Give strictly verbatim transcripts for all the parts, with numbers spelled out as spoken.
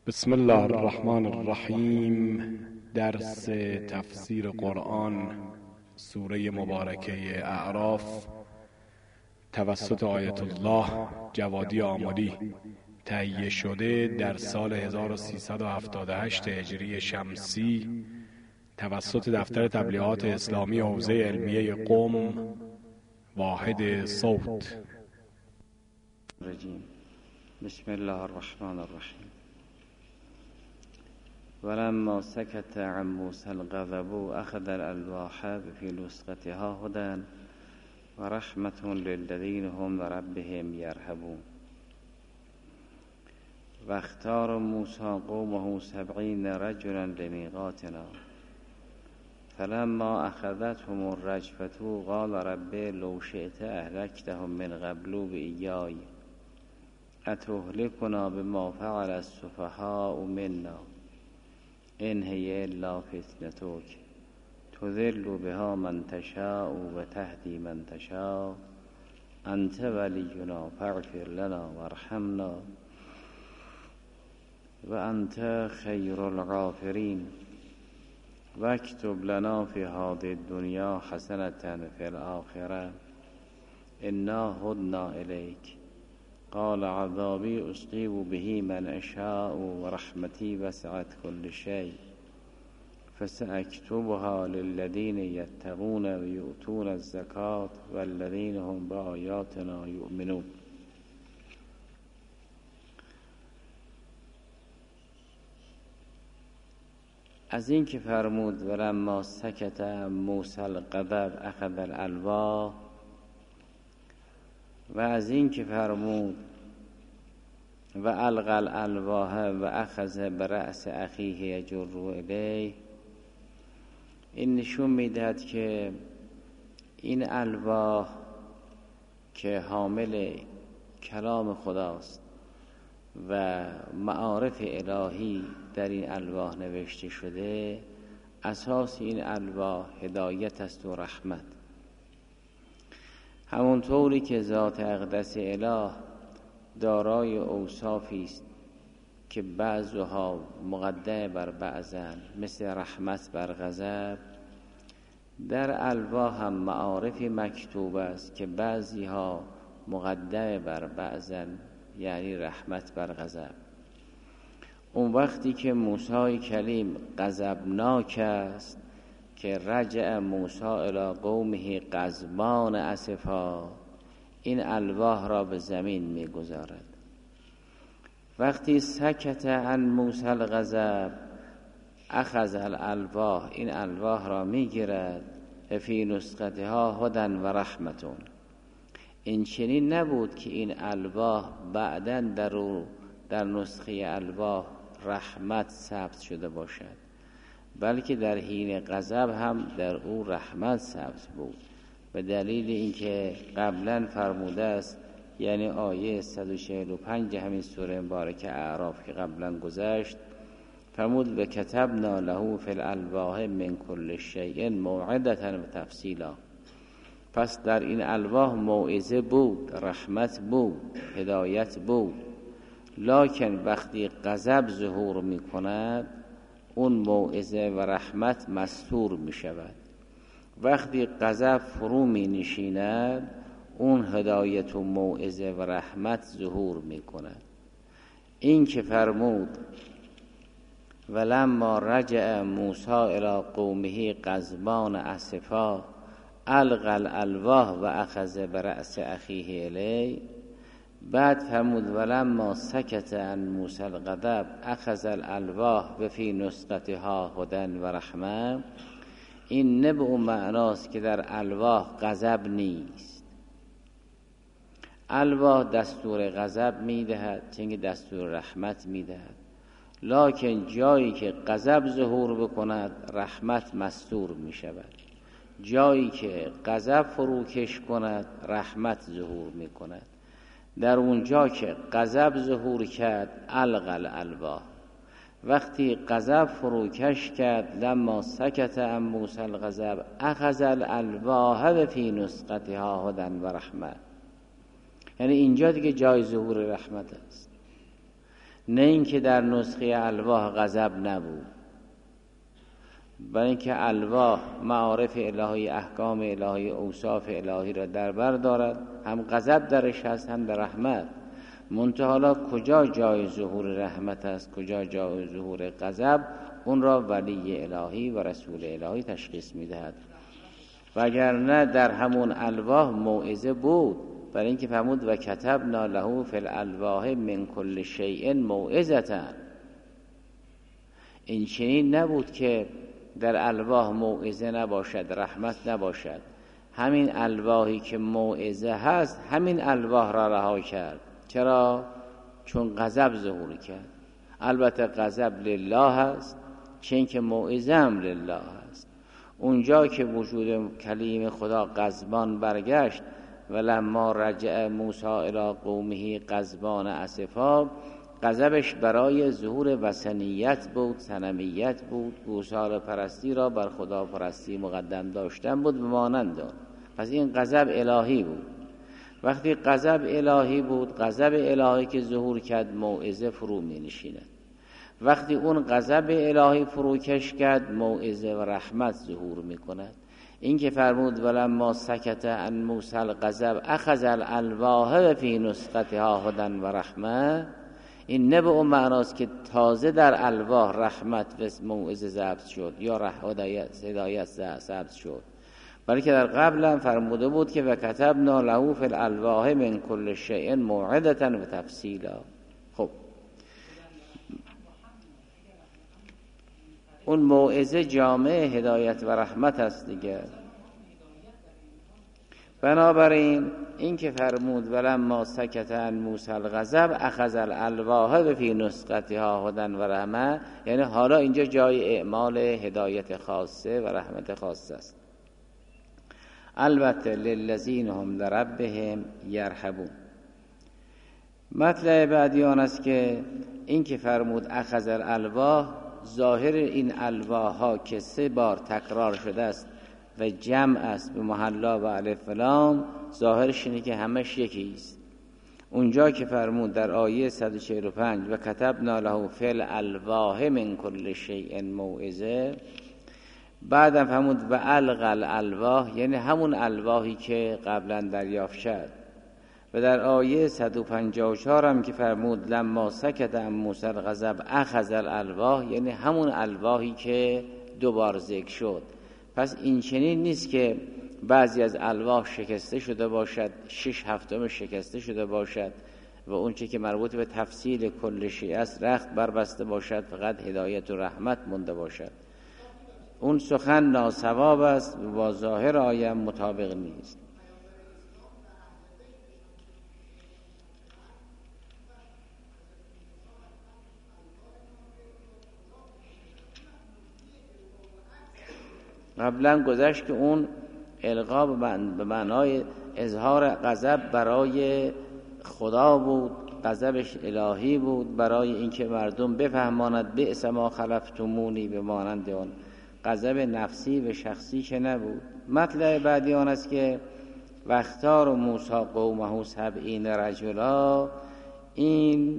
بسم الله الرحمن الرحیم. درس تفسیر قرآن سوره مبارکه اعراف توسط آیت الله جوادی آملی تهیه شده در سال هزار و سیصد و هفتاد و هشت هجری شمسی توسط دفتر تبلیغات اسلامی حوزه علمیه قم واحد صوت. بسم الله الرحمن الرحیم. ولما سكت عن موسى الغضب أخذ الألواح في نسختها هدى ورحمة للذين هم بربهم يرهبون. واختار موسى قومه سبعين رجلا لميقاتنا فلما أخذتهم الرجفة قال رب لو شئت أهلكتهم من قبل بإياي أتهلكنا بما فعل السفهاء منا إن هي إلا فتنتك تذل بها من تشاء وتهدي من تشاء أنت ولينا فاغفر لنا وارحمنا وأنت خير الغافرين واكتب لنا في هذه الدنيا حسنة في الآخرة إنا هدنا إليك قال عذابي أصيب به من أشاء ورحمتي وسعت كل شيء فسأكتبها للذين يتقون ويؤتون الزكاة والذين هم بآياتنا يؤمنون. از این که فرمود ولما سکت موسی الغضب اخذ الالواح و از این که فرمود و القى الالواح و اخذ برأس اخیه یجر الیه، این نشون میدهد که این الواح که حامل کلام خداست و معارف الهی در این الواح نوشته شده، اساس این الواح هدایت است و رحمت. همونطوری که ذات اقدس اله دارای اوصافی است که بعضها مقدم بر بعضن، مثل رحمت بر غضب، در الواح هم معارفی مکتوب است که بعضی ها مقدم بر بعضن، یعنی رحمت بر غضب. اون وقتی که موسی کلیم غضبناک است که رجع موسی الی قومه غضبان اسفا، این الواح را به زمین میگذارد. وقتی سکت عن موسی الغضب اخذ الالواح، این الواح را میگیرد فی نسختها هدى و رحمتون. این چنین نبود که این الواح بعداً در او در نسخه الواح رحمت ثبت شده باشد، بلکه در حین غضب هم در او رحمت ثبت بود، به دلیل اینکه قبلا فرموده است، یعنی آیه صد و چهل و پنج همین سوره مبارکه اعراف که قبلا گذشت، فرمود و کتبنا له فی الالواح من کل شیء موعظة و تفصیلا. پس در این الواح موعظه بود، رحمت بود، هدایت بود، لکن وقتی غضب ظهور می کند اون موعظه و رحمت مستور می شود. وقتی غضب فرو می نشیند اون هدایت و موعظه و رحمت ظهور می کند. این که فرمود ولما رجع موسی الی قومه غضبان اسفا القى الالواح و اخذ برأس اخیه الی، بعد فرمود ولما سکت عن موسی الغضب اخذ الالواح و فی نسختها هدى و رحمه، این نه به اون معناست که در الواح غضب نیست. الواح دستور غضب میدهد چنین دستور رحمت میدهد، لکن جایی که غضب ظهور بکند رحمت مستور میشود، جایی که غضب فروکش کند رحمت ظهور میکند. در اونجا که غضب ظهور کرد القى الالواح، وقتی غضب فروکش کرد لما سکت عن موسی الغضب اخذ الالواح و فی نسختها هدى و رحمه، یعنی اینجا دیگه جای ظهور رحمت است. نه اینکه در نسخه الواح غضب نبود، برای اینکه الواح معارف الهی، احکام الهی، اوصاف الهی را در بر دارد، هم غضب درش هست هم در رحمت. منتها حالا کجا جای ظهور رحمت است، کجا جای ظهور غضب، اون را ولی الهی و رسول الهی تشخیص میدهد. وگرنه در همون الواح موعظه بود، برای اینکه فرمود و کتبنا له فی الالواح من کل شیء موعظة. این چنین نبود که در الواح موعظه نباشد، رحمت نباشد. همین الواحی که موعظه هست همین الواح را رها کرد. چرا؟ چون غضب ظهور کرد. البته غضب لله هست، چون که موعظه هم لله هست. اونجا که وجود کلیم خدا غضبان برگشت، ولما رجع موسی الی قومه غضبان اسفا، غضبش برای ظهور وثنیت بود، صنمیت بود، گوساله پرستی را بر خدا پرستی مقدم داشتن بود به مانند آن. پس این غضب الهی بود. وقتی غضب الهی بود، غضب الهی که ظهور کرد موعظه فرو می نشیند. وقتی اون غضب الهی فروکش کرد، موعظه و رحمت ظهور می کند. این که فرمود ولما سکت عن موسی الغضب اخذ الالواح فی نسختها هدی و رحمه، این نه به اون معناست که تازه در الواح رحمت و موعظه ضبط شد یا هدایت ضبط شد، بلکه در قبل هم فرموده بود که و کتبنا له فی الالواح من کل شیء موعظة و تفصیلا. خب اون موعظه جامع هدایت و رحمت است دیگه. بنابراین این که فرمود ولما سکت عن موسی الغضب اخذ الالواح فی نسختها هدی و رحمه، یعنی حالا اینجا جای اعمال هدایت خاصه و رحمت خاصه است. البته للذین هم لربهم یرهبون. مطلب بعدی آن است که این که فرمود اخذ الالواح، ظاهر این الواح ها که سه بار تکرار شده است و جمع است به محلا و الف و لام، ظاهرش اینه که همش یکی است. اونجا که فرمود در آیه صد و چهل و پنج و کتبنا له فی الالواح من کل شیء موعظه، بعدم فرمود و القى الالواح، یعنی همون الواحی که قبلا دریافت شد. و در آیه صد و پنجاه و چهار هم که فرمود لما سکت عن موسی الغضب اخذ الالواح، یعنی همون الواحی که دوبار ذکر شد. پس این چنین نیست که بعضی از الواح شکسته شده باشد، شش هفتم شکسته شده باشد و اون چه که مربوط به تفصیل کل شیء است رخت بربسته باشد، فقط هدایت و رحمت مونده باشد. اون سخن ناصواب است و با ظاهر آیه مطابق نیست. قبلا گذشت که اون القا به معنای اظهار غضب برای خدا بود، غضبش الهی بود برای اینکه مردم بفهماند بئس ما خلفتمونی به مانند اون. غضب نفسی و شخصی که نبود. مطلب بعدی آن است که واختار موسی قومه سبعین رجلا، این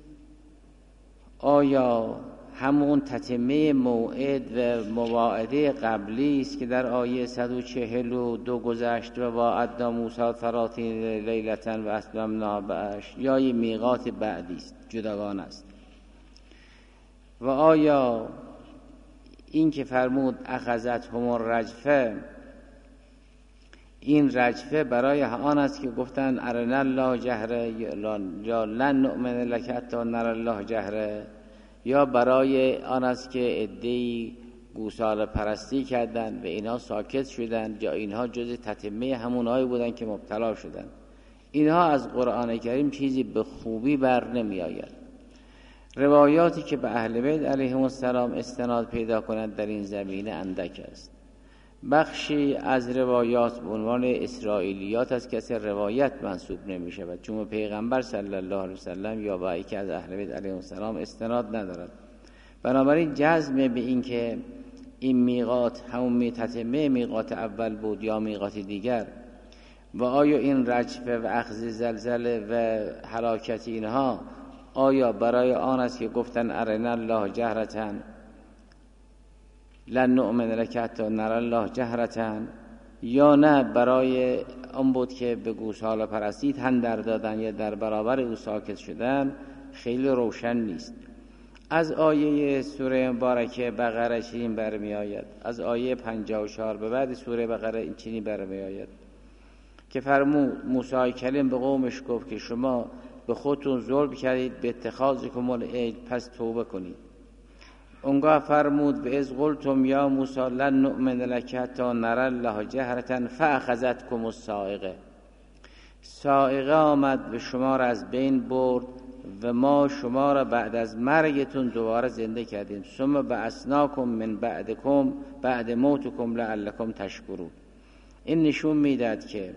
آیا همون تتمه موعد و مواعده قبلی است که در آیه صد و چهل و دو گذشت و وعدنا موسی ثلاثین لیلة و اتممناها بعشر، یا یه میقات بعدی است جداگانه است؟ و آیا این که فرمود اخذتهم الرجفه، این رجفه برای آن است که گفتن ارنا الله جهره یا لن نؤمن لک حتی نر الله جهره، یا برای آن است که عده‌ای گوساله پرستی کردند و اینها ساکت شدند، یا اینها جز تتمه همونایی بودند که مبتلا شدند؟ اینها از قرآن کریم چیزی به خوبی بر نمی آید. روایاتی که به اهل بیت علیهم السلام استناد پیدا کنند در این زمینه اندک است. بخشی از روایات به عنوان اسرائیلیات است که اصلا روایت منسوب نمی شود، چون پیغمبر صلی الله علیه وسلم یا وحی که از اهل بیت علیهم السلام استناد ندارد. بنابراین جزم به این که این میقات همون تتمه میقات اول بود یا میقات دیگر، و آیا این رجفه و اخذ زلزله و هلاکت اینها آیا برای آن است که گفتن ارنا الله جهرتن لن نؤمن لک حتی نری الله جهرتن، یا نه برای آن بود که به گوساله پرستی تن در دادن یا در برابر او ساکت شدن؟ خیلی روشن نیست. از آیه سوره مبارکه بقره چنین برمی آید، از آیه پنجاه و چهار به بعد سوره بقره این چنین برمی آید که فرمود موسی کلیم به قومش گفت که شما به خودتون ظلم کردید به اتخاذکم العجل، پس توبه کنید. اونگاه فرمود به از قلتم یا موسی لن نؤمن لک حتی نری الله جهرة فاخذتکم الصاعقه، صاعقه آمد به شما را از بین برد و ما شما را بعد از مرگتون دوباره زنده کردیم. ثم بعثناکم من بعدکم بعد موتکم لعلکم تشکرون. این نشون میداد که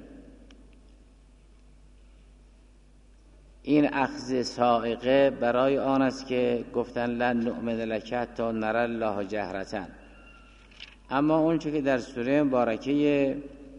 این اخذ صاعقه برای آن است که گفتن لن نؤمن لک حتی نری الله جهرة. اما اون چه که در سوره مبارکه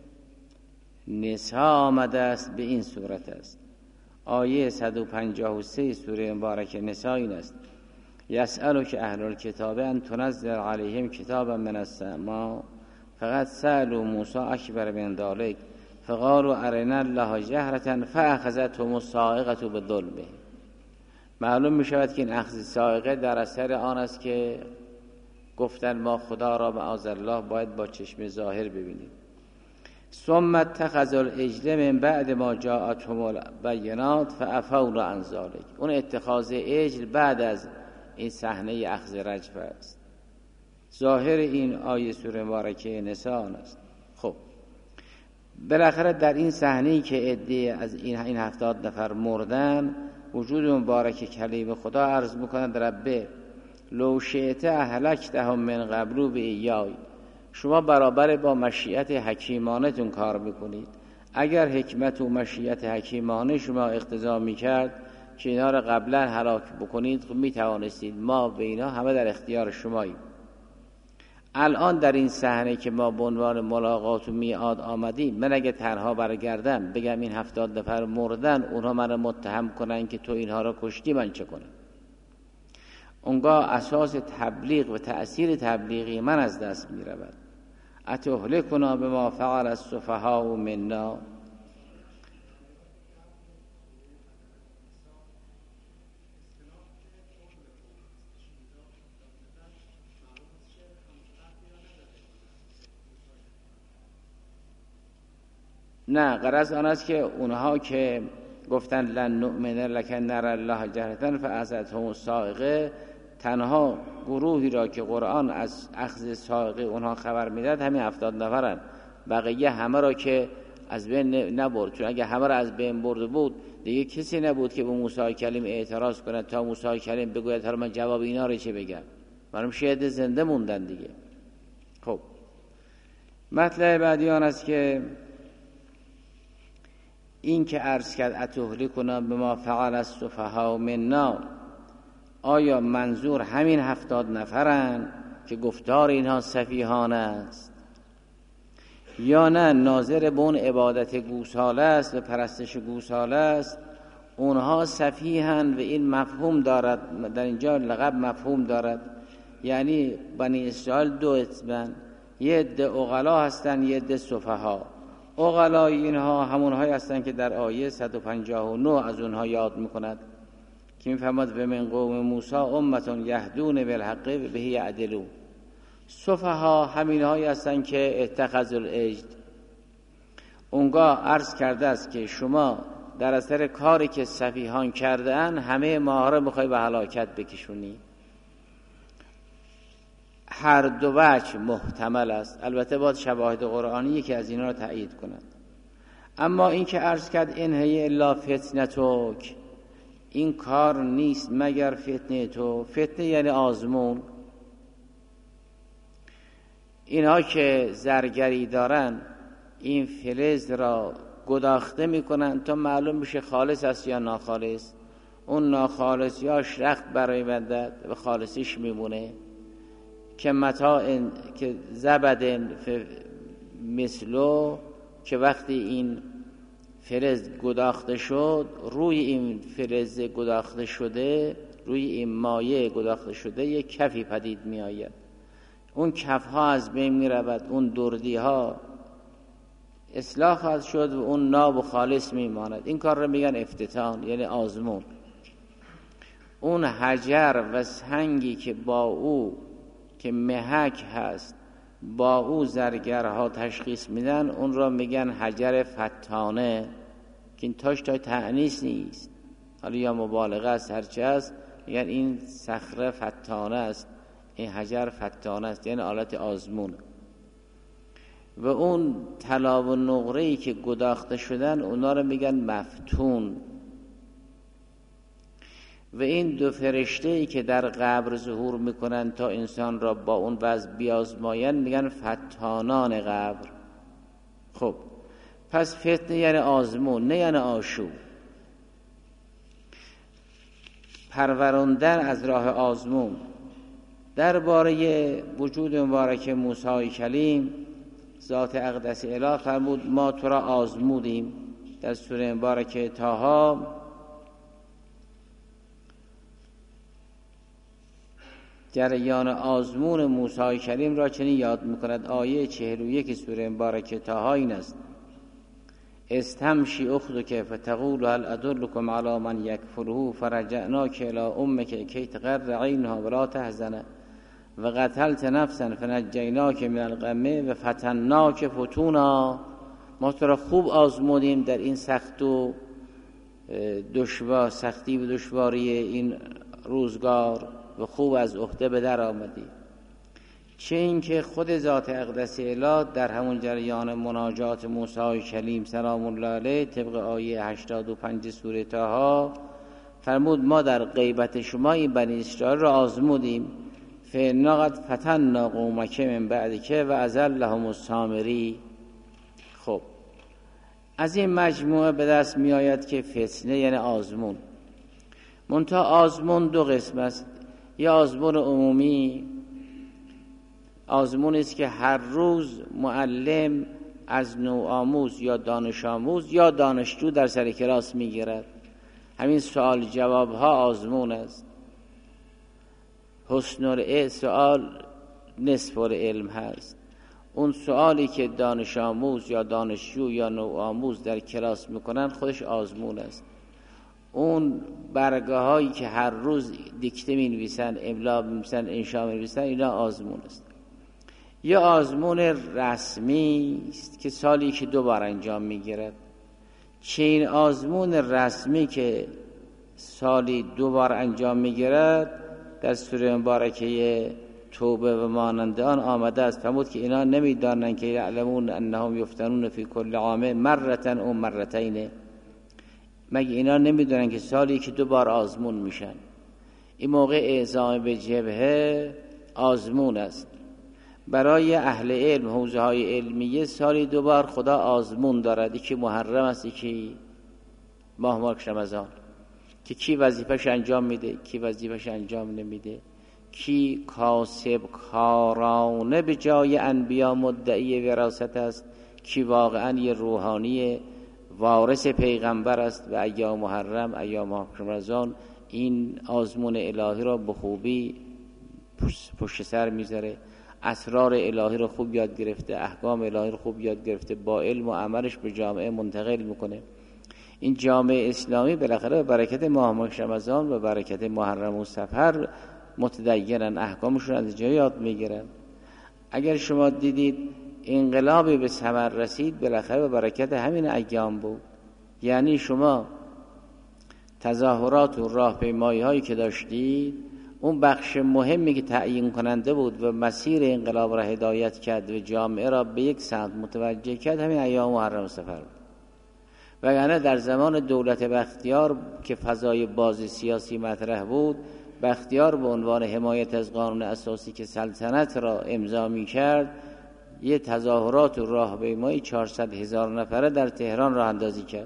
نساء آمده است به این صورت است. آیه صد و پنجاه و سه سوره مبارکه نساء این است: یسألک اهل الکتاب ان تنزل علیهم کتابا من السماء فقد سألوا موسی اکبر من ذلک فقالوا ارنا الله جهرة فاخذتهم الصاعقه بظلمهم. معلوم می شود که این اخذ صاعقه در اثر آن است که گفتن ما خدا را معاذ الله باید با چشم ظاهر ببینیم. ثم اتخذوا العجل من بعد ما جاءتهم البینات فعفوا عن ذلک. اون اتخاذ عجل بعد از این صحنه اخذ رجفه است. ظاهر این آیه سوره مبارکه نساء است. خب بالاخره در این صحنه‌ای که عده از این این هفتاد نفر مردن، وجود مبارک کلیم خدا عرض می‌کنند ربه لو شئت اهلکتهم من قبل بایای، شما برابر با مشیت حکیمانتون کار میکنید. اگر حکمت و مشیت حکیمانه شما اقتضا میکرد که اینا را قبلا هلاک بکنید، خب میتوانستید. ما به اینا همه در اختیار شماییم. الان در این صحنه که ما به عنوان ملاقات و میعاد آمدیم، من اگه تنها برگردم بگم این هفتاد نفر مردن، اونها من متهم کنن که تو اینها را کشتی، من چه کنم؟ اونگاه اساس تبلیغ و تأثیر تبلیغی من از دست می رود. اتهلکنا بما فعل السفهاء منا. نه، غرض آن است که اونها که گفتن لن نؤمن لک نری الله جهرة فاخذتهم الصاعقه، تنها گروهی را که قرآن از اخذ صاعقه اونها خبر میداد همین هفتاد نفرن. بقیه همه را که از بین نبرد، چون اگه همه را از بین برده بود دیگه کسی نبود که به موسی کلیم اعتراض کنه تا موسی کلیم بگوید حالا من جواب اینا رو چه بگم. منم شاید زنده موندن دیگه. خب مطلب بعدی آن است که این که عرض کرد اتهلکنا بما فعل السفهاء منا، آیا منظور همین هفتاد نفرن که گفتار اینها سفیهانه است، یا نه ناظر به اون عبادت گوساله است و پرستش گوساله است؟ اونها سفیهن و این مفهوم دارد، در اینجا لقب مفهوم دارد. یعنی بنی اسرائیل دو اسمن، یه عده عقلا هستن یه عده سفها. عقلای اینها همونهایی هستن که در آیه صد و پنجاه و نه از اونها یاد میکند که میفهمد و من قوم موسی امتون یهدون بالحق و به یعدلون. سفها همینهایی هستن که اتخذوا العجل. اونگاه عرض کرده است که شما در اثر کاری که سفیهان کرده ان همه ما را میخوای به هلاکت بکشونی. هر دو وجه محتمل است، البته باید شواهد قرآنی که از اینا را تأیید کند. اما این که عرض کرد ان هی الا فتنتک، این کار نیست مگر فتنه تو. فتنه یعنی آزمون. اینها که زرگری دارن این فلز را گداخته میکنن تا معلوم بشه خالص است یا ناخالص. اون ناخالص یا رخت برای مدت و خالصیش میمونه که متاع که زبدن مثلو، که وقتی این فلز گداخته شد، روی این فلز گداخته شده، روی این مایع گداخته شده یک کفی پدید می آید. اون کف ها از بین می رود، اون دردی ها اصلاح خواهد شد و اون ناب و خالص می ماند. این کار رو میگن افتتان، یعنی آزمون. اون حجر و سنگی که با او که محک هست با او زرگرها تشخیص میدن، اون را میگن حجر فتانه، که این تاش تا تأنیث نیست، حالا یا مبالغه است هرچه است، میگن این صخره فتانه است، این حجر فتانه است، یعنی آلت آزمون. و اون طلا و نقره‌ای که گداخته شدن اونا رو میگن مفتون. و این دو فرشته‌ای که در قبر ظهور میکنن تا انسان را با اون وضع بیازماین میگن فتانان قبر. خب پس فتنه یعنی آزمون، نه یعنی آشوب. پروراندن از راه آزمون. درباره وجود مبارک موسی کلیم ذات اقدس اله فرمود ما تو را آزمودیم در سوره مبارکه طه. جریان آزمون موسی کلیم را چنین یاد میکند. آیه چهل و یک سوره مبارکه طه این است: استمشی اختک فتقول هل ادلکم علی من یکفله فرجعناک الی امک کی تقر عینها ولا تحزن و قتلت نفسا فنجیناک من الغم و فتناک فتونا. ما تو را خوب آزمودیم در این سخت و دشوار، سختی و دشواری این روزگار و خوب از عهده به در آمدی. چه این که خود ذات اقدس اله در همون جریان مناجات موسی کلیم سلام الله علیه طبق آیه هشتاد و پنج سوره طه فرمود ما در غیبت شما این بنی اسرائیل را آزمودیم. فإنا قد فتنا قومک من بعدک و اضلهم السامری. خب از این مجموعه به دست می آید که فتنه یعنی آزمون. منتها آزمون دو قسم است. یا آزمون عمومی، آزمون است که هر روز معلم از نوع آموز یا دانش آموز یا دانشجو در سر کلاس می گیرد. همین سوال جواب ها آزمون است. حسن العلم سوال نصف العلم هست. اون سوالی که دانش آموز یا دانشجو یا نوع آموز در کلاس میکنن خودش آزمون است. اون برگه هایی که هر روز دیکته می نویسن، املا می نویسن، انشا می نویسن، اینا آزمون است. یا آزمون رسمی است که سالی که دو بار انجام می گیرد. چه این آزمون رسمی که سالی دو بار انجام می گیرد در سوره مبارکه توبه و مانند آن آمده است. فرمود که اینا نمیدانند که یعلمون انهم یفتنون فی کل عام مرتن او مرتین. مگه اینا نمیدونن که سالی که دو بار آزمون میشن؟ این موقع اعزام به جبهه آزمون است. برای اهل علم حوزه های علمیه سالی دو بار خدا آزمون دارد. یکی محرم است، یکی ماه مبارک رمضان، که کی وظیفش انجام میده، کی وظیفش انجام نمیده، کی کاسب کارانه به جای انبیا مدعی وراثت است، کی واقعا یه روحانی وارث پیغمبر است. و ایام محرم، ایام رمضان این آزمون الهی را به خوبی پشت سر میذاره، اسرار الهی را خوب یاد گرفته، احکام الهی را خوب یاد گرفته، با علم و عملش به جامعه منتقل میکنه. این جامعه اسلامی بالاخره به برکت ماه رمضان و برکت محرم و سفر متدینن، احکامشون از جای یاد میگیرن. اگر شما دیدید انقلابی به ثمر رسید بالاخره به برکت همین ایام بود. یعنی شما تظاهرات و راهپیمایی هایی که داشتید، اون بخش مهمی که تعیین کننده بود و مسیر انقلاب را هدایت کرد و جامعه را به یک سمت متوجه کرد، همین ایام محرم و سفر بود. وگرنه در زمان دولت بختیار که فضای باز سیاسی مطرح بود، بختیار به عنوان حمایت از قانون اساسی که سلطنت را امضا می کرد، یه تظاهرات و راهپیمایی چهارصد هزار نفره در تهران راه اندازی کرد.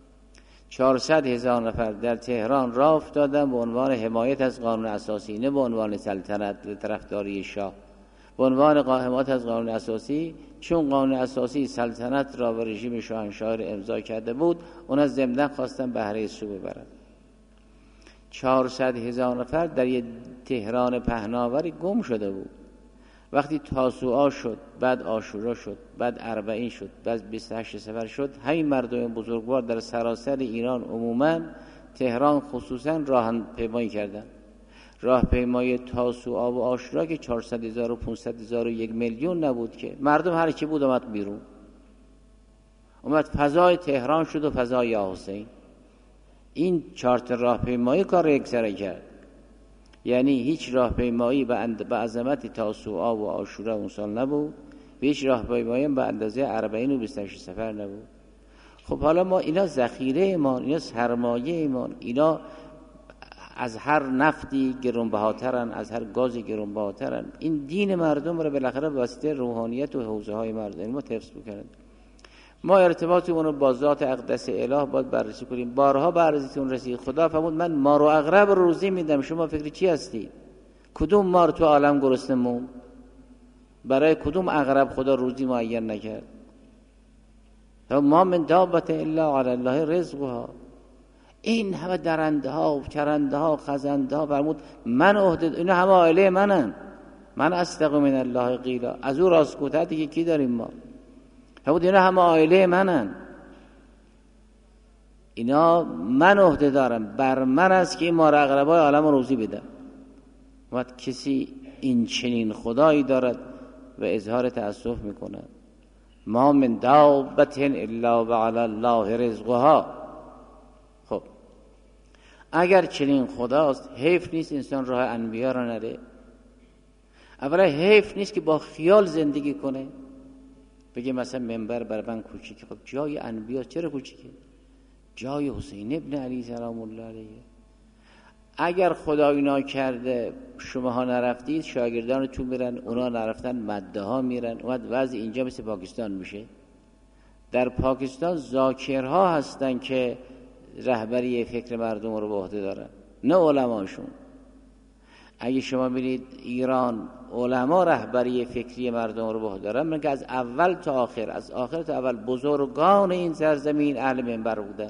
چهارصد هزار نفر در تهران راه افتادن به عنوان حمایت از قانون اساسی، نه به عنوان سلطنت و طرفداری شاه. به عنوان قائمات از قانون اساسی، چون قانون اساسی سلطنت را و رژیم شاهنشاهی را امضا کرده بود، اونا ضمناً خواستن بهره سو ببرن. چهارصد هزار نفر در یه تهران پهناوری گم شده بود. وقتی تاسوعا شد، بعد عاشورا شد، بعد اربعین شد، بعد بیست و هشت صفر شد، همین مردم بزرگوار در سراسر ایران عموماً، تهران خصوصاً راهپیمایی کردن. راهپیمایی تاسوعا و عاشورا که چهارصد هزار و پانصد هزار و یک میلیون نبود که، مردم هر کی بود اومد بیرون، اومد فضای تهران شد و فضای یا حسین. این چارت راهپیمایی کار یکسره کرد. یعنی هیچ راهپیمایی به اند... به عظمت تاسوعا و عاشورا اون سال نبود، و هیچ راهپیمایی به اندازه اربعین و بیست و هشت صفر نبود. خب حالا ما اینا ذخیره ایمان، اینا سرمایه ایمان، اینا از هر نفتی گرانبهاترن، از هر گازی گرانبهاترن. این دین مردم رو بالاخره به واسطه روحانیت و حوزه های مردم ما حفظ بکنن. ما ارتباطی اونو با ذات اقدس اله باید بررسی کنیم. بارها بررسیتون رسید. خدا فرمود من مار و عقرب روزی میدم، شما فکر چی هستید؟ کدوم مار تو عالم گرسنه موند؟ برای کدوم عقرب خدا روزی معین نکرد؟ ما من دابت الا علی الله رزقها. این همه درنده ها و چرنده ها خزنده ها فرمود من عهده، اینا همه عائله منن، من استغفر من الله قیلا. از او راستگوتر دیگه کی داریم ما؟ فرمود اینا همه عائله منن، اینا من عهده دارم، بر من است که این مار عقربای عالم رو روزی بدم. وقت کسی این چنین خدایی دارد و اظهار تأسف میکنه. ما من دابت الا وعلی الله رزقها. خب اگر چنین خداست، حیف نیست انسان راه انبیا را نره؟ اولا حیف نیست که با خیال زندگی کنه، بگه مثلا منبر بر من کوچیکه. خب جای انبیا چرا کوچیکه؟ جای حسین ابن علی سلام الله علیه. اگر خدا اینا کرده شما ها نرفتید، شاگردانتون میرن، اونا نرفتن مده ها میرن، اومد وضع اینجا مثل پاکستان میشه. در پاکستان ذاکرها هستن که رهبری فکر مردم رو به عهده دارن، نه علماشون. اگه شما ببینید ایران علما رهبری فکری مردم رو به عهده دارن، میگه از اول تا آخر، از آخر تا اول بزرگان این سرزمین اهل منبر بودن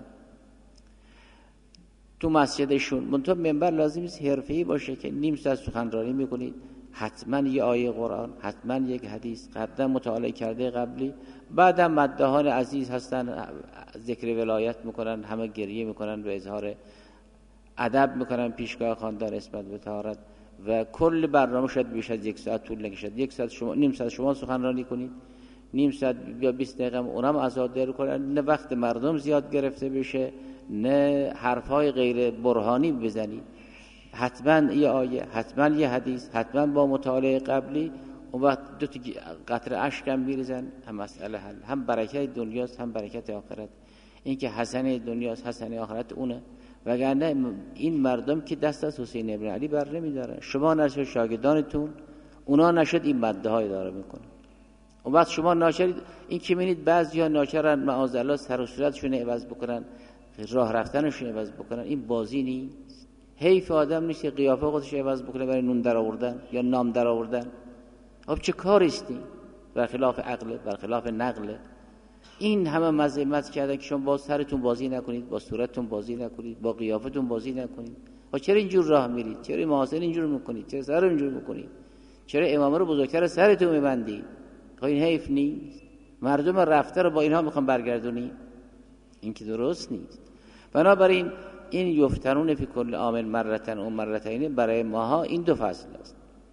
تو مسجدشون. منتها منبر لازم نیست حرفه‌ای باشه که نیم ساعت سخنرانی میکنید، حتما یه آیه قرآن، حتما یک حدیث قبلا مطالعه کرده قبلی، بعدم مدهان عزیز هستن ذکر ولایت میکنن، همه گریه میکنن و اظهار ادب میکنن پیشگاه خواندن نسبت به طهارت، و کل برنامه شاید بیش از یک ساعت طول نکشد. یک ساعت شما، نیم ساعت شما سخنرانی کنید، نیم ساعت یا بیست دقیقه اونم آزاد کنن، نه وقت مردم زیاد گرفته بشه، نه حرفای غیر برهانی بزنید. حتما یه آیه، حتما یه حدیث، حتما با مطالعه قبلی. اون وقت دو تا قطره اشک هم میریزن، هم مسئله حل، هم برکت دنیاست هم برکت آخرت. این که حسنه دنیاست حسنه آخرت اونه. وگرنه این مردم که دست از حسین ابن علی بر نمیدارن. شما نشد شاگردانتون، اونا نشد این مده های داره میکنن. اون وقت شما ناچارید. این که میبینید بعضیا ناچارن معاذالله سر و صورتشون عوض بکنن، راه رفتنشون عوض بکنن. این بازی نیست. حیف آدم نیست که قیافه خودش عوض بکنه برای نون در آوردن یا نام در آوردن. خب چه کاریستی؟ برخلاف عقل، برخلاف نقل. این همه مذمت کردن که شما با سرتون بازی نکنید، با صورتتون بازی نکنید، با قیافتون بازی نکنید. ها چرا اینجور راه میرید؟ چرا محاسن اینجور میکنید؟ چرا سر رو اینجور میکنید؟ چرا امامه رو بزرگتر سرتون میبندید؟ خب این حیف نیست؟ مردم رفته رو با اینها میخوان برگردونی؟ این که درست نیست. بنابراین این یفترون فی کل عام مرتن و مرتین برای ماها این دو فصل است.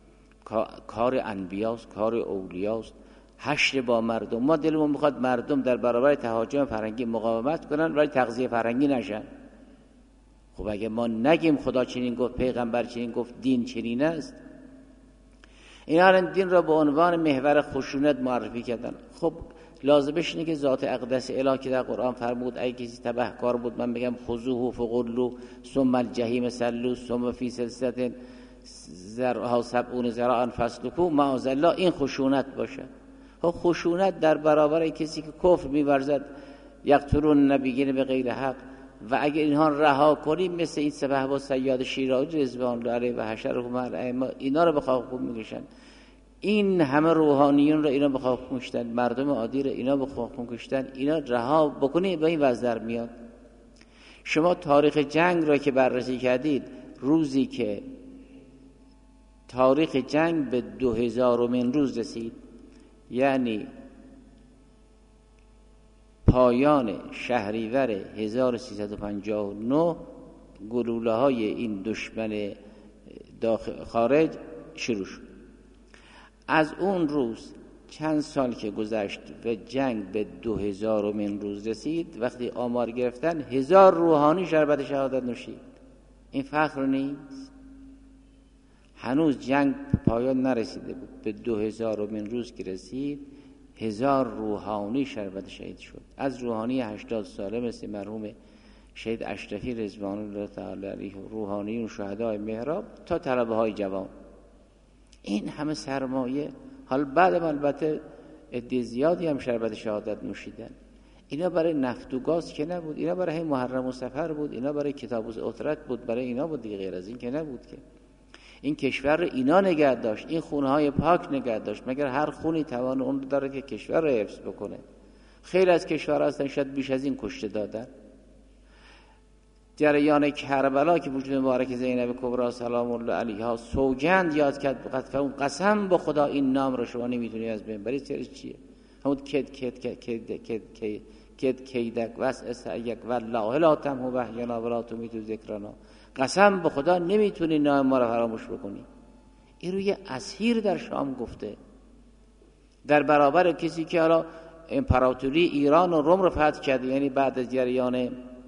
کار انبیاست، کار اولیاست، حشر با مردم. ما دلمون میخواد مردم در برابر تهاجم فرهنگی مقاومت کنن ولی تغذیه فرهنگی نشن. خب اگه ما نگیم خدا چنین گفت، پیغمبر چنین گفت، دین چنین است، اینا دین را به عنوان محور خشونت معرفی کردن. خب لازمش اینه که ذات اقدس اله که در قرآن فرمود اگه کسی تبهکار بود من بگم خذوه فغلوا ثم الجحیم صلوا ثم فی سلسله ذرعها سبعون ذراعا فاسلکوه، معاذالله این خشونت باشه. خب خشونت در برابر کسی که کفر می‌ورزد، یقتلون النبیین بغیر حق، و اگه اینها رها کنیم مثل این سبح و سیاد شیرازی رضوان الله علیه و حشرهم الائمه، اینا رو به خاک میکشن. این همه روحانیون رو اینا به خاک کشتن، مردم عادی رو اینا به خاک کشتن، اینا رها بکنی به این وضع در میاد. شما تاریخ جنگ را که بررسی کردید، روزی که تاریخ جنگ به دو هزارمین روز رسید، یعنی پایان شهریور هزار و سیصد و پنجاه و نه، گلوله های این دشمن داخل خارج شروع شد. از اون روز چند سال که گذشت و جنگ به دو هزارمین روز رسید، وقتی آمار گرفتن هزار روحانی شربت شهادت نوشید. این فخر نیست؟ هنوز جنگ پایان نرسیده بود، به دو هزارمین روز که رسید هزار روحانی شربت شهید شد. از روحانی هشتاد ساله مثل مرحوم شهید اشرفی رضوان الله تعالی علیه، روحانیون شهدای محراب، تا طلبه های جوان. این همه سرمایه. حال بعدم البته عده زیادی هم شربت شهادت نوشیدن. اینا برای نفت و گاز که نبود، اینا برای محرم و سفر بود، اینا برای کتاب و عطرت بود، برای اینا بود دیگه، غیر از این که نبود که. این کشور رو اینا نگه داشت، این خونهای پاک نگه داشت. مگر هر خونی توان اون داره که کشور رو حفظ بکنه؟ خیلی از کشورها هستن شاید بیش از این کشته دادن. جریان کربلا که وجود مبارک زینب کبری سلام الله علیها سوگند یاد کرد، قسم به خدا این نام رو شما نمیتونی از بین بری. سرش چیه؟ همون کد کد کد کد کد کد کیدک واسع سعیک والله لا تمحو وحینا ولا تمیت ذکرنا. قسم به خدا نمیتونی نام ما رو فراموش بکنی. این رو یه اسیر در شام گفته، در برابر کسی که حالا امپراتوری ایران و روم رو فتح کرد. یعنی بعد از جریان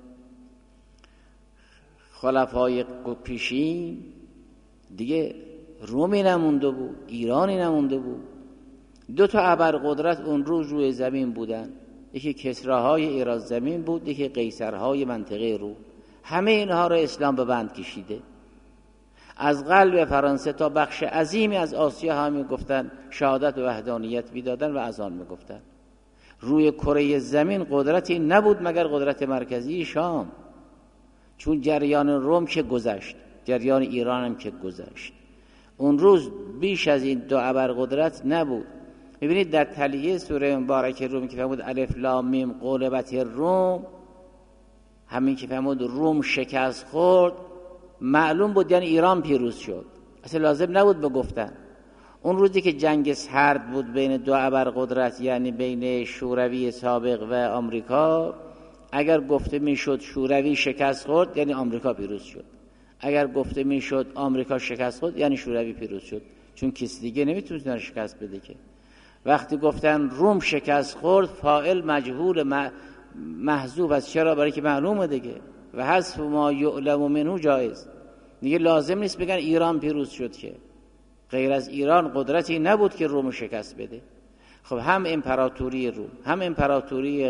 خلفای پیشین دیگه رومی نمونده بود، ایرانی نمونده بود. دو تا ابرقدرت اون روز روی زمین بودن، یکی کسراهای ایران زمین بود، یکی قیصرهای منطقه روم. همه اینها رو اسلام به بند کشیده. از قلب فرانسه تا بخش عظیمی از آسیا هم میگفتن شهادت و وحدانیت میدادن و از آن میگفتن. روی کره زمین قدرتی نبود مگر قدرت مرکزی شام. چون جریان روم که گذشت، جریان ایران هم که گذشت، اون روز بیش از این دو ابرقدرت نبود. میبینید در تلیه سوره مبارک روم که فرمود الف لام میم غلبت الروم، همین که فرمود روم شکست خورد، معلوم بود یعنی ایران پیروز شد، اصلا لازم نبود بگفتن. اون روزی که جنگ سرد بود بین دو ابرقدرت، یعنی بین شوروی سابق و آمریکا، اگر گفته میشد شوروی شکست خورد یعنی آمریکا پیروز شد، اگر گفته میشد آمریکا شکست خورد یعنی شوروی پیروز شد، چون کسی دیگه نمیتونه شکست بده که. وقتی گفتن روم شکست خورد، فاعل مجهول محذوف است. چرا؟ برای که معلومه دیگه. و حذف ما یعلم منه جایز، دیگه لازم نیست بگن ایران پیروز شد که. غیر از ایران قدرتی نبود که روم شکست بده. خب هم امپراتوری روم هم امپراتوری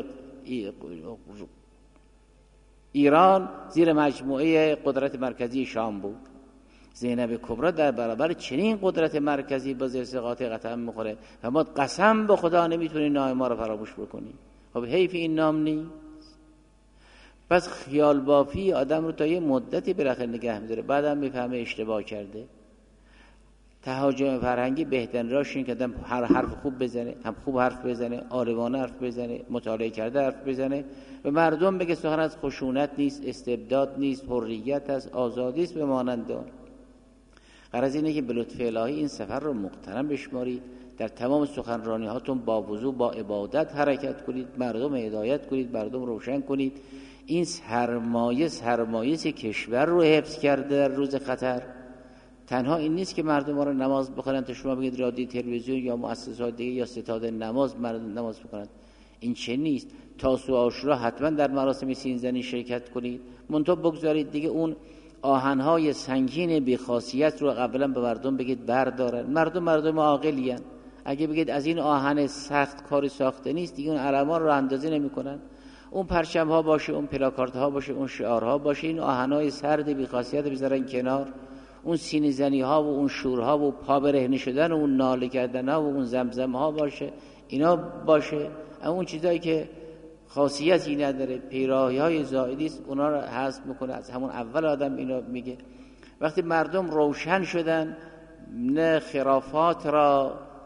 ایران زیر مجموعه قدرت مرکزی شام بود. زینب کبری در برابر چنین قدرت مرکزی با زرسقات قطعا میخوره و ما قسم به خدا نمیتونی نام ما رو فراموش بکنی. خب حیف این نام نیست. پس خیال بافی آدم رو تا یه مدتی بالاخره نگه میداره، بعدم میفهمه اشتباه کرده. تهاجم فرهنگی بهترین راهش اینه که آدم هر حرف خوب بزنه، هم خوب حرف بزنه، عالمانه حرف بزنه، مطالعه کرده حرف بزنه، به مردم بگه سخن از خشونت نیست، استبداد نیست، حریت است، آزادی است، به مانند آن. غرض اینه که به لطف الهی این سفر رو مغتنم بشمارید، در تمام سخنرانی هاتون با وضو با عبادت حرکت کنید، مردم هدایت کنید، مردم روشن کنید. این سرمایه سرمایه کشور رو حفظ کرده در روز خطر. تنها این نیست که مردم رو نماز بخونن تا شما بگید رادیو تلویزیون یا مؤسسات دیگه یا ستاد نماز مردم نماز بخونن. این چه نیست. تاسوعا و عاشورا حتما در مراسم سینزنی شرکت کنید، منتها بگذارید دیگه اون آهنهای سنگین بی‌خاصیت رو قبلا به مردم بگید بردارن. مردم مردم عاقلی ان. اگه بگید از این آهن سخت کاری ساخته نیست، دیگه اون علما رو اندازه نمی‌کنن. اون پرچم ها باشه، اون پلاکارت ها باشه، اون شعارها باشه، این آهنای سرد بی‌خاصیت بذارن کنار. اون سینی زنی ها و اون شورها و پا برهنه شدن و اون ناله کردن ها و اون زمزم ها باشه، اینا باشه. اون چیزایی که خاصیتی نداره، پیراهی های زائدی است، اونا رو حذف میکنه. از همون اول آدم اینا میگه. وقتی مردم روشن شدن، نه خرافات را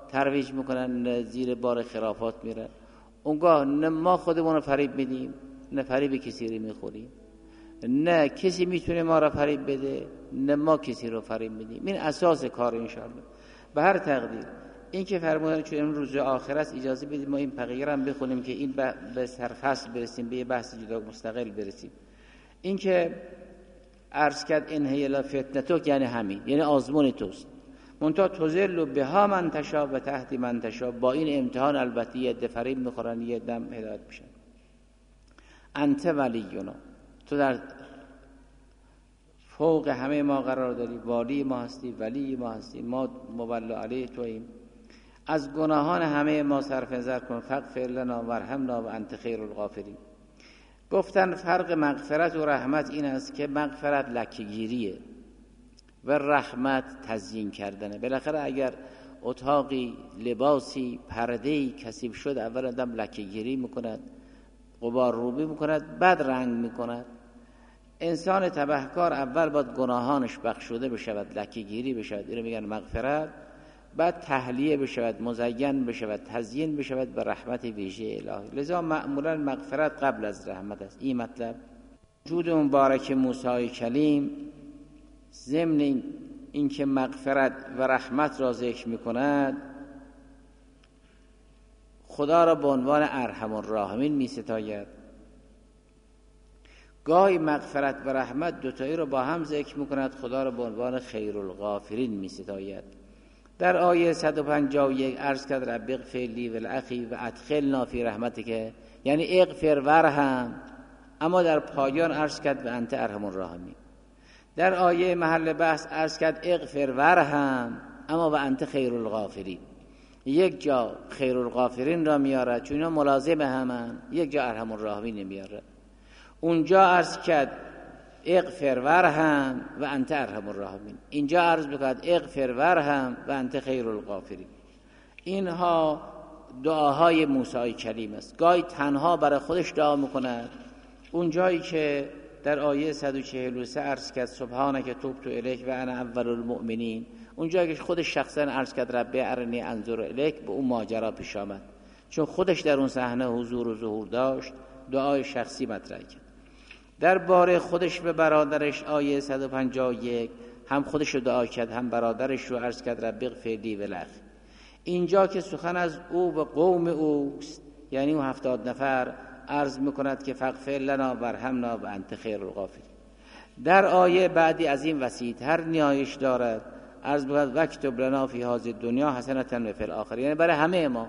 ترویج میکنن، نه زیر بار خرافات میرن. اونگاه نه ما خودمون رو فریب میدیم، نه فریب کسی رو میخوریم، نه کسی میتونه ما رو فریب بده، نه ما کسی رو فریب میدیم. این اساس کار انشاءالله. به هر تقدیر این که فرمودن چون این روز آخر است، اجازه بدید ما این بقیه هم بخونیم که این به سرفصل برسیم، به یه بحث جدا مستقل برسیم. این که عرض کرد انهی الی فتنتک یعنی همین، یعنی آزمون توست. منتها تذل بها من تشاء و تهدی من تشاء. با این امتحان البته یه عده فریب میخورن، یه دم هدایت میشن. انت ولینا، تو در فوق همه ما قرار داری، والی ما هستی، ولی ما هستی، ما مولا علیه توییم. از گناهان همه ما صرف نظر کن، فاغفر لنا وارحمنا و انت خیر الغافرین. گفتن فرق مغفرت و رحمت این است که مغفرت لکه‌گیریه و رحمت تزیین کردنه. بالاخره اگر اتاقی، لباسی، پرده‌ای کثیف شد، اول آدم لکه‌گیری میکند، غبار روبی میکند، بعد رنگ میکند. انسان تبهکار اول باید گناهانش بخشوده بشود، لکه‌گیری بشود، اینو میگن مغفرت. بعد تحلیه بشود، مزین بشود، تزیین بشود به رحمت ویژه الهی. لذا معمولا مغفرت قبل از رحمت است. این مطلب وجود مبارک موسی کلیم ضمن این که مغفرت و رحمت را ذکر میکند، خدا را به عنوان ارحم الراحمین می ستاید. گاهی مغفرت و رحمت دوتایی را با هم ذکر میکند، خدا را به عنوان خیر الغافرین می ستاید. در آیه صد و پنجاه و یک عرض کرد رب اغفر لی و الاخی و ادخلنا فی رحمتک، یعنی اغفر ورحم. اما در پایان عرض کرد و انت ارحم الراحمین. در آیه محل بحث عرض کرد اغفر ورحم، اما و انت خیر الغافرین. یک جا خیر الغافرین را میارد چون اینا ملازم همن، یک جا ارحم الراحمین میارد. اونجا عرض کرد اغفر ورحم و انت ارحم الراحمین، اینجا عرض بکرد اغفر ورحم و انت خیر الغافرین. اینها دعاهای موسی کلیم است. گاهی تنها برای خودش دعا میکند، اون جایی که در آیه صد و چهل و سه عرض کرد سبحانک تبت الیک و انا اول المؤمنین، اون جایی که خودش شخصا عرض کرد رب ارنی انظر الیک، به اون ماجرا پیش آمد چون خودش در اون صحنه حضور و ظهور داشت، دعای شخصی مطرح کرد. در باره خودش به برادرش آیه صد و پنجاه و یک هم خودش رو دعا کرد، هم برادرش رو عرض کرد رب اغفر لی و الاخ. اینجا که سخن از او و قوم اوست، یعنی اون هفتاد نفر، عرض میکند که فاغفر لنا وارحمنا و انت خیر الغافرین. در آیه بعدی از این وسیع‌تر نیایش دارد، عرض میکند واکتب لنا فی هذه الدنیا حسنة و فی الآخرة، یعنی برای همه ما.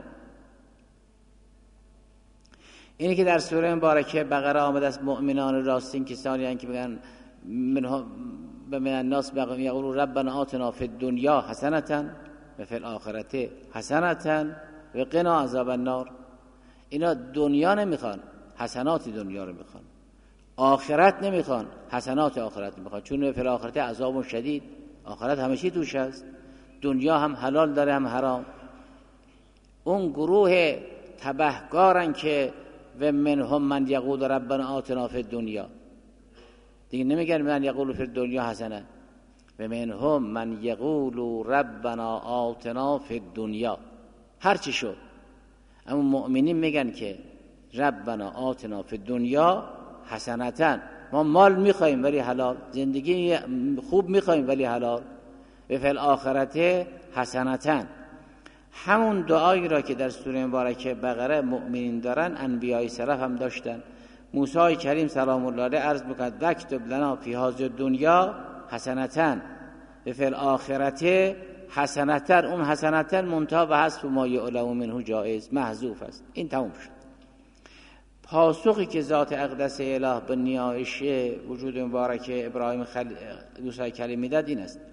اینی که در سوره مبارکه بقره آمده است مؤمنان راستین کسانی هستند که میگن منها من الناس یقولون ربنا آتنا فی الدنیا حسنة و فی الآخرة حسنة و قنا عذاب النار. اینا دنیا نمیخوان، حسنات دنیا رو میخوان. آخرت نمیخوان، حسنات آخرت میخوان، چون فی الآخرة عذاب شدید. آخرت همه چی توش هست، دنیا هم حلال داره هم حرام. اون گروه تبهکارن که و منهم من یقول ربنا آتنا فی الدنیا، دیگه نمیگن من یقول فی الدنیا حسنه، و منهم من یقول ربنا آتنا فی الدنیا، هر چی شد. اما مؤمنین میگن که ربنا آتنا فی الدنیا حسنة، ما مال میخوایم ولی حلال، زندگی خوب میخوایم ولی حلال، و فی الآخرة حسنة. همون دعایی را که در سوره مبارکه بقره مؤمنین دارن، انبیای سلف هم داشتن. موسی کریم سلام الله علیه عرض میکرد واکتب لنا فی هذه الدنیا حسنة و فی الآخرة حسنة. اون حسنة منتهی به حذف ما یعلم منه جایز، محذوف است. این تموم شد. پاسخی که ذات اقدس اله به نیایش وجود مبارک ابراهیم خل... موسی کریم میداد این است.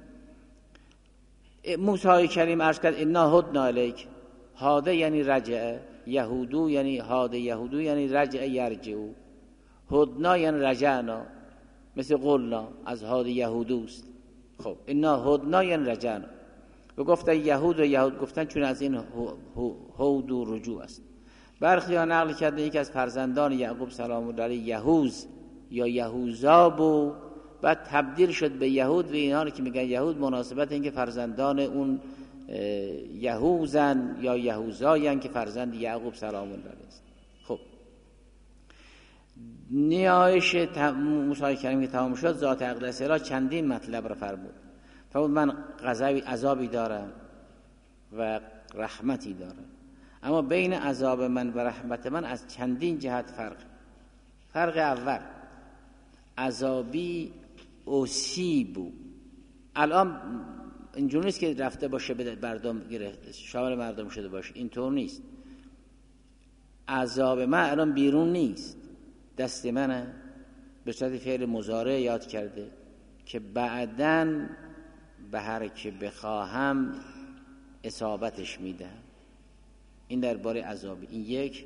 موسی کریم عرض کرد انا هدنا الیک، هاده یعنی رجع، یهودو یعنی هاده یهودو یعنی رجع یرجعو، هدنا یعنی رجعنا، مثل قلنا از هاده یهودوست. خب انا هدنا یعنی رجعنا. و گفتن یهود و یهود گفتن چون از این هود و رجوع است. برخی ها نقل کرده یکی از فرزندان یعقوب سلام الله علیه یهوز یا یهوزا بود، بعد تبدیل شد به یهود. و اینا که میگن یهود مناسبت این که فرزندان اون یهوزن یا یهوزاین که فرزند یعقوب سلام الله علیه است. خب نیایش موسی کریم که تمام شد، ذات اقدس اله چندین مطلب را فرمود. فرمود من غضبی عذابی دارم و رحمتی دارم، اما بین عذاب من و رحمت من از چندین جهت فرق. فرق اول، عذابی اصیبو، الان اینجور نیست که رفته باشه به مردم گرفته شامل مردم شده باشه، اینطور نیست. عذاب من الان بیرون نیست، دست منه، به صورت فعل مضارع یاد کرده که بعداً به هر که بخواهم اصابتش میدم. این درباره عذاب. این یک.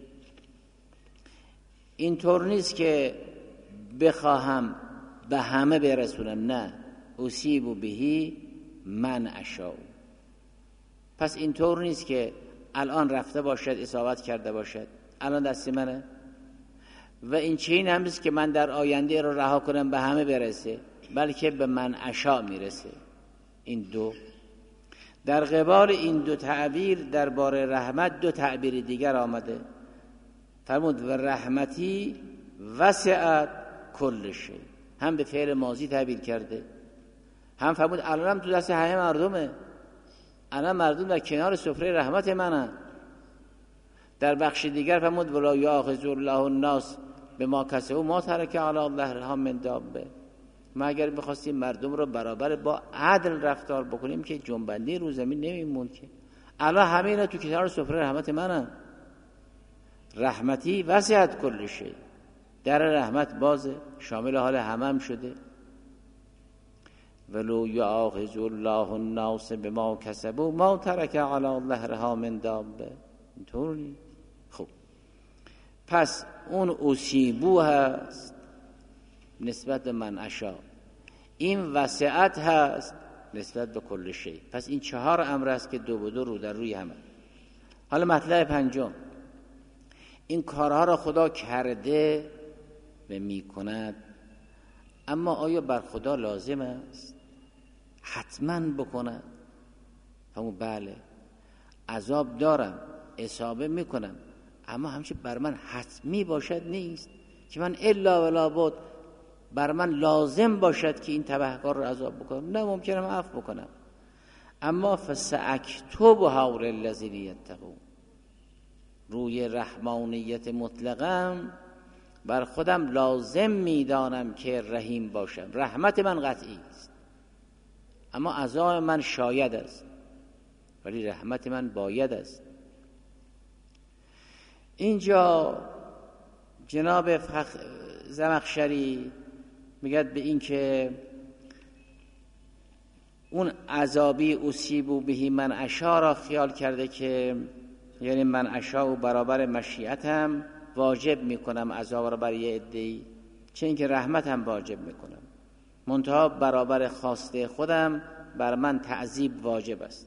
اینطور نیست که بخواهم به همه برسونم، نه، اصیب بهی من اشاء. پس اینطور نیست که الان رفته باشد اصابت کرده باشد، الان دست منه. و این چین هم نیست که من در آینده رو رها کنم به همه برسه، بلکه به من اشاء میرسه. این دو. در قبال این دو تعبیر درباره رحمت دو تعبیر دیگر آمده. فرمود و رحمتی وسعت کل شیء، هم به فعل ماضی تعبیر کرده، هم فرمود الانم تو دست همه مردمه، الان مردم در کنار سفره رحمت منن. در بخش دیگر فرمود ولا یاخذ الله الناس بما کسبوا ما ترک علی ظهرها من دابه. ما اگر بخواستیم مردم رو برابر با عدل رفتار بکنیم که جنبنده رو زمین نمیموند که. الان همه اینا تو کنار سفره رحمت منن. رحمتی وسعت کل شیء، در رحمت بازه، شامل حال همه هم شده. ولو یاخذ الله الناس بما کسبوا ما ترک علی ظهرها من دابه. اینطوری. خب پس اون اصیبو هست نسبت به من اشاء، این وسعت هست نسبت به کل شیء. پس این چهار امر است که دو به دو رو در روی همه. حالا مطلب پنجم، این کارها را خدا کرده و می کند، اما آیا بر خدا لازم است حتما بکند؟ همون بله، عذاب دارم، اصابه میکنم، اما همچه بر من حتمی باشد نیست که من الا ولا بد بر من لازم باشد که این تبهکار رو عذاب بکنم. نه، ممکنم عفو بکنم. اما فساکتب هؤلاء الذین یتقون، روی رحمانیت مطلقم بر خودم لازم میدانم که رحیم باشم. رحمت من قطعی است، اما عذاب من شاید است، ولی رحمت من باید است. اینجا جناب زمخشری میگد به این که اون عذابی اصیبو بهی من اشاء را خیال کرده که یعنی من اشاء برابر مشیعتم واجب میکنم عذاب را بر یه عده‌ای، چه اینکه رحمتم واجب میکنم، منتها برابر خواسته خودم بر من تعذیب واجب است.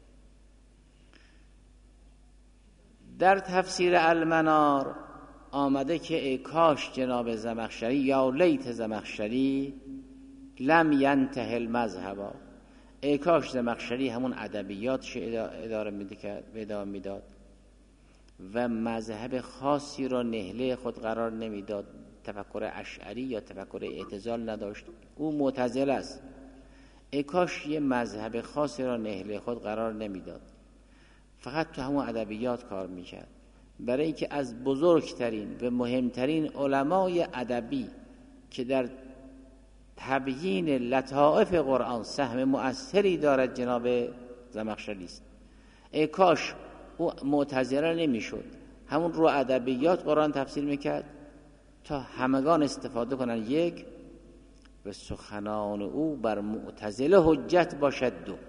در تفسیر المنار آمده که ای کاش جناب زمخشری یا لیت زمخشری لم ینتهی المذهبا، ای کاش زمخشری همون ادبیاتش اداره میداد و مذهب خاصی را نهله خود قرار نمیداد، تفکر اشعری یا تفکر اعتزال نداشت، او معتزله است. ای کاش یه مذهب خاصی را نهله خود قرار نمیداد، فقط تو همون ادبیات کار میکرد، برای اینکه از بزرگترین و مهمترین علمای ادبی که در تبیین لطائف قرآن سهم مؤثری دارد جناب زمخشری است. ای کاش او معتزله نمیشد، همون رو ادبیات قرآن تفسیر میکرد تا همگان استفاده کنن. یک، و سخنان او بر معتزله حجت باشد. دو،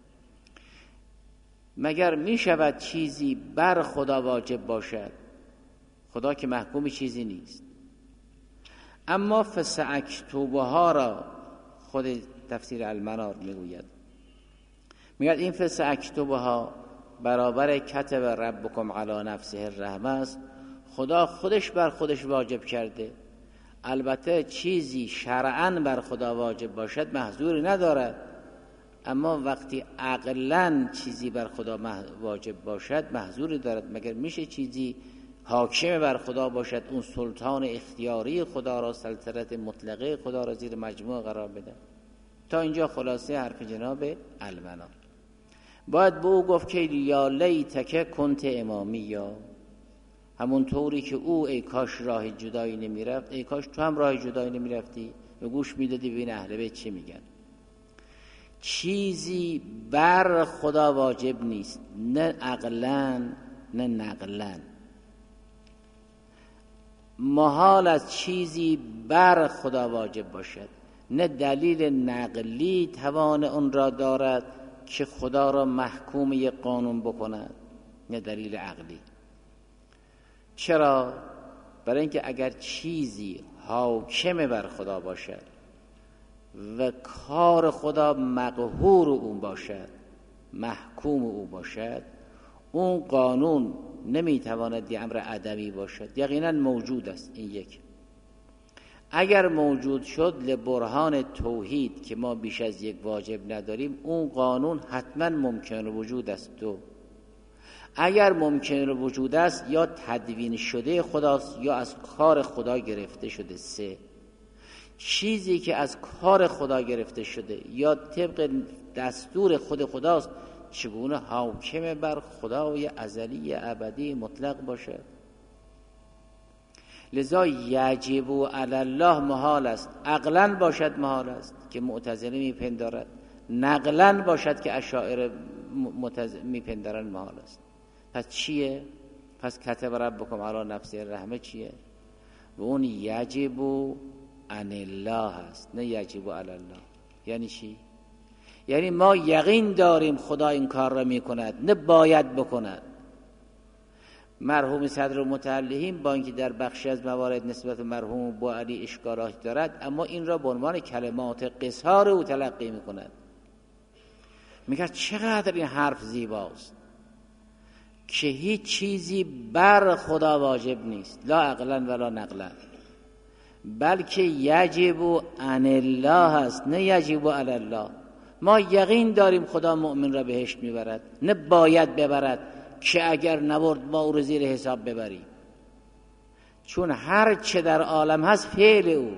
مگر می شود چیزی بر خدا واجب باشد؟ خدا که محکوم چیزی نیست. اما فساکتبها ها را خود تفسیر المنار میگوید، میگه این فساکتبها ها برابر کتب ربکم علی نفسه الرحمه است. خدا خودش بر خودش واجب کرده. البته چیزی شرعاً بر خدا واجب باشد محظوری ندارد، اما وقتی عقلاً چیزی بر خدا واجب باشد محظوری دارد. مگر میشه چیزی حاکم بر خدا باشد اون سلطان اختیاری خدا را، سلطنت مطلقه خدا را زیر مجموعه قرار بده؟ تا اینجا خلاصه حرف جناب المنا. باید به او گفت که یا لیتک کنت امامی، یا همون طوری که او ای کاش راه جدایی نمیرفت، ای کاش تو هم راه جدایی نمیرفتی و گوش میدادی ببین اهل بیت چی میگن. چیزی بر خدا واجب نیست، نه عقلاً نه نقلاً. محال از چیزی بر خدا واجب باشد، نه دلیل نقلی توان اون را دارد که خدا را محکوم یک قانون بکند، نه دلیل عقلی. چرا؟ برای اینکه اگر چیزی حاکم بر خدا باشد و کار خدا مقهور او باشد، محکوم او باشد، اون قانون نمیتواند یه امر عدمی باشد، یقینا موجود است. این یک. اگر موجود شد لبرهان توحید که ما بیش از یک واجب نداریم، اون قانون حتما ممکن وجود است. دو، اگر ممکن وجود است یا تدوین شده خداست یا از کار خدا گرفته شده. سه، چیزی که از کار خدا گرفته شده یا طبق دستور خود خداست چگونه حاکم بر خدای ازلی ابدی مطلق باشد؟ لذا یجب علی الله محال است. عقلاً باشد محال است که معتزله میپندارد، نقلاً باشد که اشاعره میپندارن محال است. پس چیه؟ پس کتب ربکم علی نفسه الرحمه چیه؟ و اون یجب عن الله است، نه یجب علی الله. یعنی چی؟ یعنی ما یقین داریم خدا این کار را میکند، نه باید بکند. مرحوم صدر متعلهین با اینکه در بخشی از موارد نسبت به مرحوم ابو علی اشکالات دارد، اما این را به عنوان کلمات قصار او تلقی میکند. میگه چقدر این حرف زیباست که هیچ چیزی بر خدا واجب نیست، لا عقلا ولا نقلا، بلکه یجب عن الله است، نه یجب علی الله. ما یقین داریم خدا مؤمن را بهشت میبرد، نه باید ببرد که اگر نبرد ما او را زیر حساب ببریم. چون هر چه در عالم هست فعل او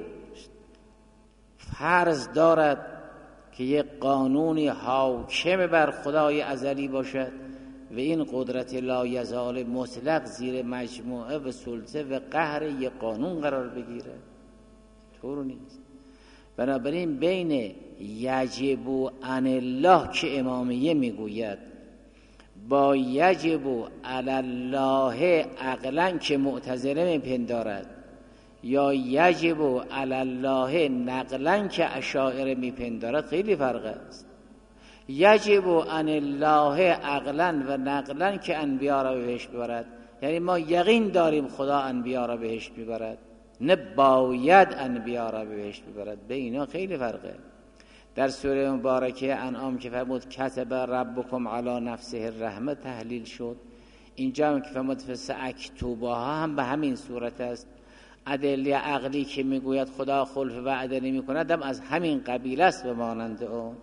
فرض دارد که یک قانونی حاکم بر خدای ازلی باشد و این قدرت لا یزال مطلق زیر مجموعه و سلطه و قهر یک قانون قرار بگیره. طور نیست. بنابراین بین یجب عن الله که امامیه میگوید با یجب علی الله عقلا که معتزله میپندارد، یا یجب علی الله نقلا که اشاعره میپندارد خیلی فرق است. یجب عن الله عقلا و نقلا که انبیا را بهشت ببرد، یعنی ما یقین داریم خدا انبیا را بهشت میبرد، نه باید انبیا را بهشت ببرد. به اینا خیلی فرقه. در سوره مبارکه انعام که فرمود کتب ربکم علی نفسه الرحمه تحلیل شد، اینجا هم که فرمود فساکتبها هم به همین صورت است. ادله عقلی که میگوید خدا خلف وعده نمی کند هم از همین قبیل است و مانند اون.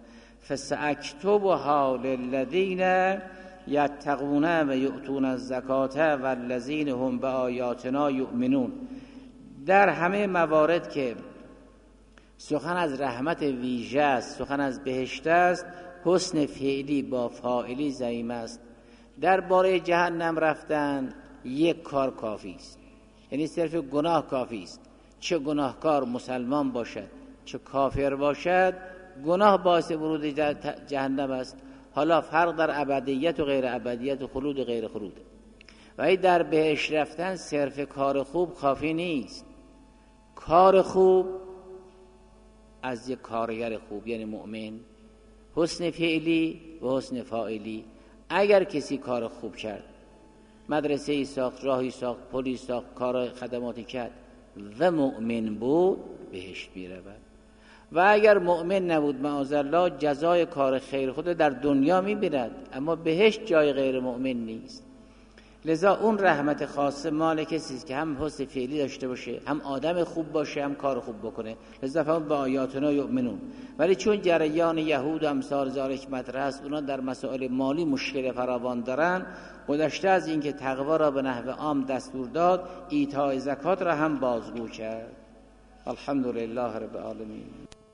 فساکتبها للذین یتقون و یؤتون الزکاة والذین هم بآیاتنا یؤمنون. در همه موارد که سخن از رحمت ویژه است، سخن از بهشت است، حسن فعلی با فاعلی ضعیف است. درباره جهنم رفتن یک کار کافی است، یعنی صرف گناه کافی است. چه گناهکار مسلمان باشد چه کافر باشد، گناه باعث ورود جهنم است. حالا فرق در ابدیت و غیر ابدیت و خلود و غیر خلود. و در بهشت رفتن صرف کار خوب کافی نیست. کار خوب از یک کارگر خوب یعنی مؤمن، حسن فعلی و حسن فاعلی. اگر کسی کار خوب کرد، مدرسه ای ساخت، راهی ساخت، پلی ساخت، کار خدماتی کرد و مؤمن بود، بهشت میرود. و اگر مؤمن نبود معاذالله جزای کار خیر خود در دنیا میبیند، اما بهشت جای غیر مؤمن نیست. لذا اون رحمت خاصه مال کسی است که هم حسن فعلی داشته باشه، هم آدم خوب باشه، هم کار خوب بکنه. لذا فهم با آیاتنا یؤمنون. ولی چون جریان یهود و امثال ذالک مطرح است، اونا در مسائل مالی مشکل فراوان دارن، گذشته از اینکه تقوا را به نحو عام دستور داد، ایتاء زکات را هم بازگو کرد. الحمدلله رب العالمین.